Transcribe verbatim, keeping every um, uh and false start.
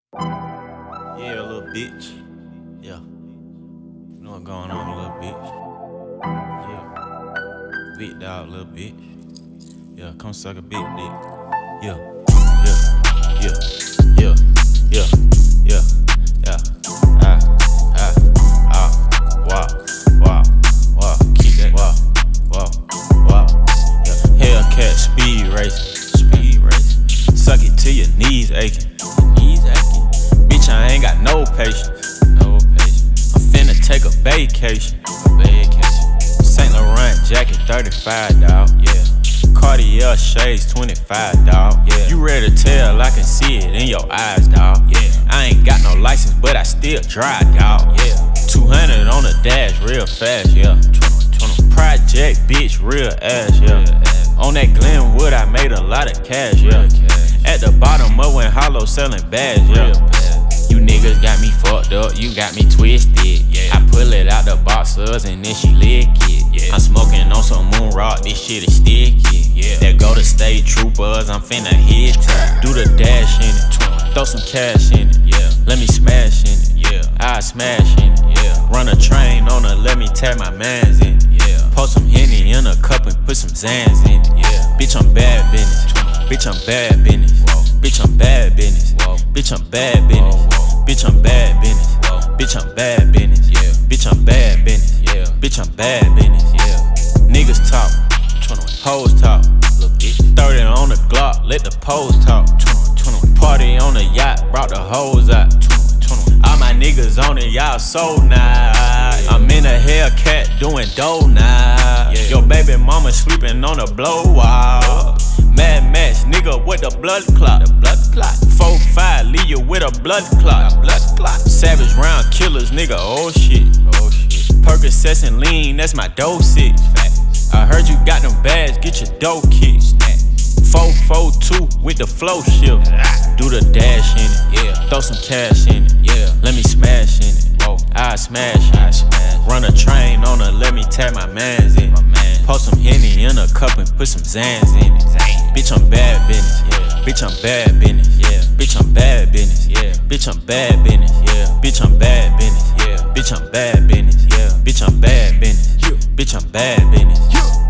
Yeah, little bitch. Yeah. You know what's going on, little bitch. Yeah. Big dog, little bitch. Yeah, come suck a big dick. Yeah. Yeah. Yeah. Yeah. Yeah. Yeah. Yeah. Ah. Ah. Ah. Wow. Wow. Wow. Keep that. Wow. Wow. Wow. Yeah. Hellcat speed race. Speed race. Suck it till your knees aching. Knees aching. Bitch, I ain't got no patience. No patience. I'm finna take a vacation. A vacation. Saint Laurent jacket, thirty-five, dawg. Yeah. Cartier shades, twenty-five, dawg. Yeah. You ready to tell? I can see it in your eyes, dawg. Yeah. I ain't got no license, but I still drive, dawg. Yeah. two hundred on the dash, real fast, yeah. Project, bitch, real ass, yeah. Real ass. On that Glenwood, I made a lot of cash, yeah. Cash. At the bottom of when Hollow selling bags, yeah. You niggas got me fucked up, you got me twisted, yeah. I pull it out the boxers and then she lick it, yeah. I'm smoking on some moon rock, this shit is sticky, yeah. That go to state troopers, I'm finna hit it. Do the dash in it, throw some cash in it, yeah. Let me smash in it, yeah. I smash in it, yeah. Run a train on her, let me tag my mans in it, yeah. Pour some Henny in a cup and put some Zans in it, yeah. Bitch, I'm bad business, bitch, I'm bad business, bitch, I'm bad business, bitch, I'm bad business. Bitch, I'm bad business. Bitch, I'm bad business. Yeah. Bitch, I'm bad business. Yeah. Bitch, I'm bad business. Yeah. Niggas talk. Hoes talk. thirty on the Glock. Let the pose talk. Party on the yacht. Brought the hoes out. All my niggas on it. Y'all so nice. I'm in a Hellcat doing dough now. Your baby mama sleeping on a blow wall. Mad Max, nigga, with the blood clot. The blood clot. four five, leave you with a blood clot. A blood clot. Savage round killers, nigga, oh shit. Oh shit. Percocets and lean, that's my dosage. Facts. I heard you got them bags, get your dough kicked. four four two with the flow shift. Do the dash in it, yeah. Throw some cash in it, yeah. Let me smash in it, whoa. I smash in it. Smash. Run a train on her, let me tag my mans in it. Pour some Henny in a cup and put some Zans in it. Zan. Bitch, I'm bad business. Yeah. Bitch, I'm bad business. Yeah. Bitch, I'm bad business. Yeah. Bitch, I'm bad business. Yeah. Bitch, I'm bad business. Yeah. Bitch, I'm bad business. Yeah. Bitch, I'm bad business. Yeah. Bitch, I'm bad business. Yeah.